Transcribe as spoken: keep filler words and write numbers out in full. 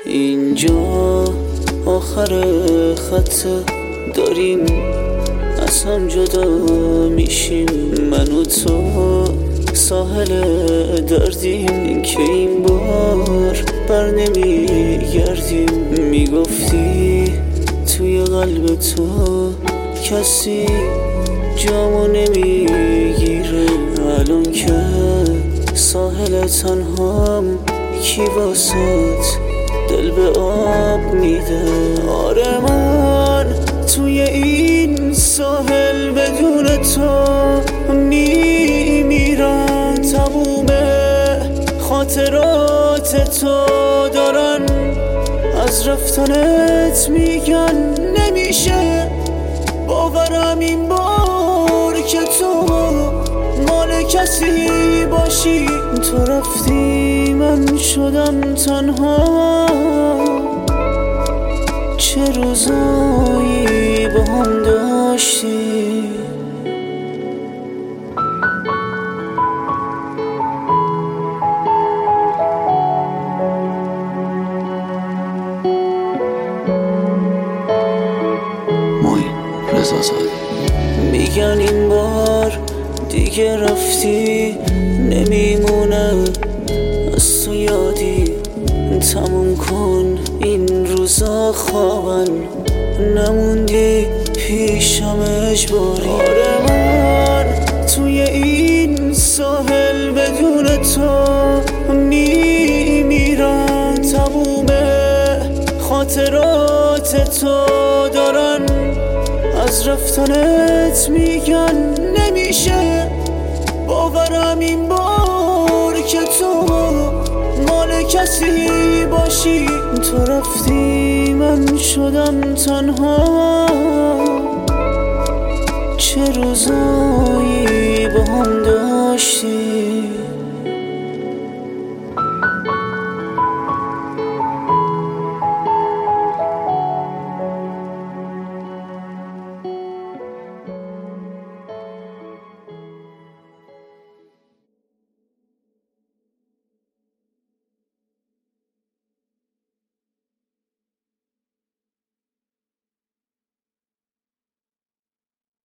اینجا آخر خط داریم از هم جدا میشیم، من و تو ساحل دردیم که این بار بر نمیگردیم. میگفتی توی قلب تو کسی جامو نمیگیره، الان که ساحل تنهام کی واسات دل به آب میده. آره من توی این ساحل بدون تو میمیرم، تموم خاطرات تو دارن از رفتنت میگن نمیشه باورم این بار که تو مال کسی باشی. تو رفتی من شدم تنها، چه روزایی با هم داشتی. میگن این بار دیگه رفتی نمیمونه از تو یادی، تموم کن این روزا خوابن نموندی پیشم اجباری. آره من توی این ساحل بدون تو میمیرم، تموم خاطرات تو دارن از رفتنت میگن نمیشه باورم این بار که تو مال کسی باشی. تو رفتی من شدم تنها، چه روزا